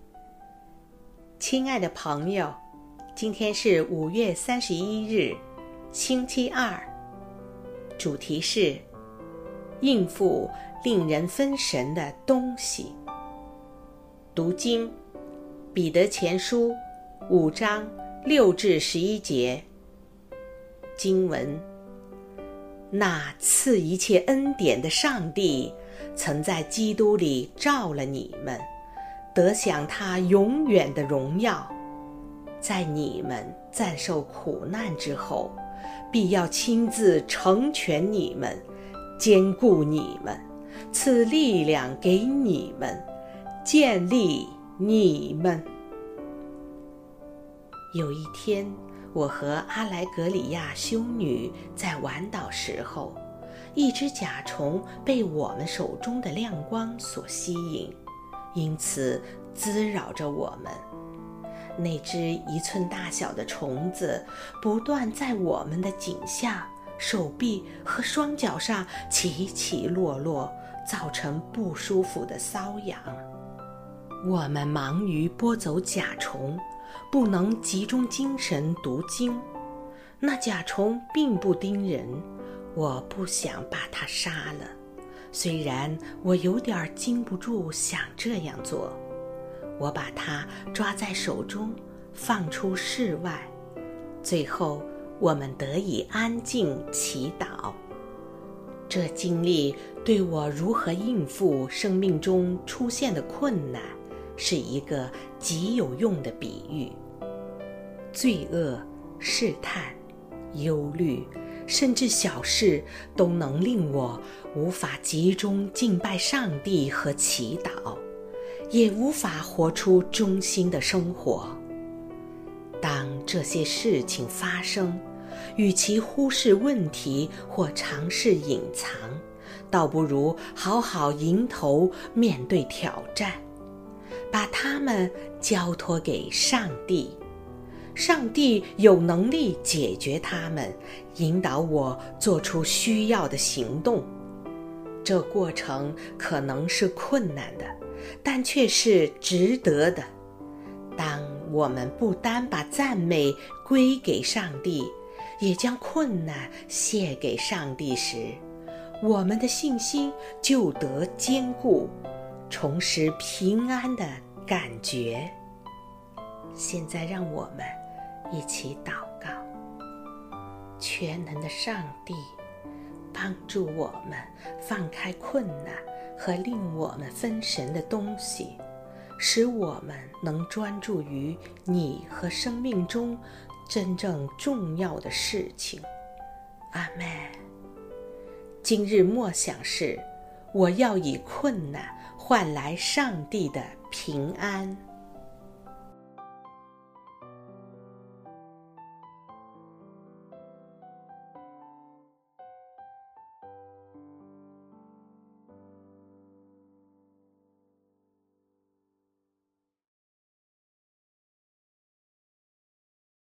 亲爱的朋友，今天是5月31日，星期二，主题是应付令人分神的东西。读经，彼得前书5章6至11节。经文：那赐一切恩典的上帝，曾在基督里召了你们，得享他永远的荣耀。在你们暂受苦难之后，必要亲自成全你们，坚固你们，赐力量给你们，建立你们。有一天，我和阿莱格里亚修女在玩岛时候，一只甲虫被我们手中的亮光所吸引，因此滋扰着我们。那只1寸大小的虫子不断在我们的颈下、手臂和双脚上起起落落，造成不舒服的瘙痒。我们忙于拨走甲虫，不能集中精神读经。那甲虫并不叮人，我不想把它杀了，虽然我有点禁不住想这样做。我把它抓在手中，放出室外。最后，我们得以安静祈祷。这经历对我如何应付生命中出现的困难，是一个极有用的比喻。罪恶、试探、忧虑，甚至小事都能令我无法集中敬拜上帝和祈祷，也无法活出忠心的生活。当这些事情发生，与其忽视问题或尝试隐藏，倒不如好好迎头面对挑战，把它们交托给上帝。上帝有能力解决它们，引导我做出需要的行动。这过程可能是困难的，但却是值得的。当我们不单把赞美归给上帝，也将困难卸给上帝时，我们的信心就得坚固，重拾平安的感觉。现在让我们一起祷告。全能的上帝，帮助我们放开困难和令我们分神的东西，使我们能专注于你和生命中真正重要的事情。阿们。今日默想是：我要以困难换来上帝的平安。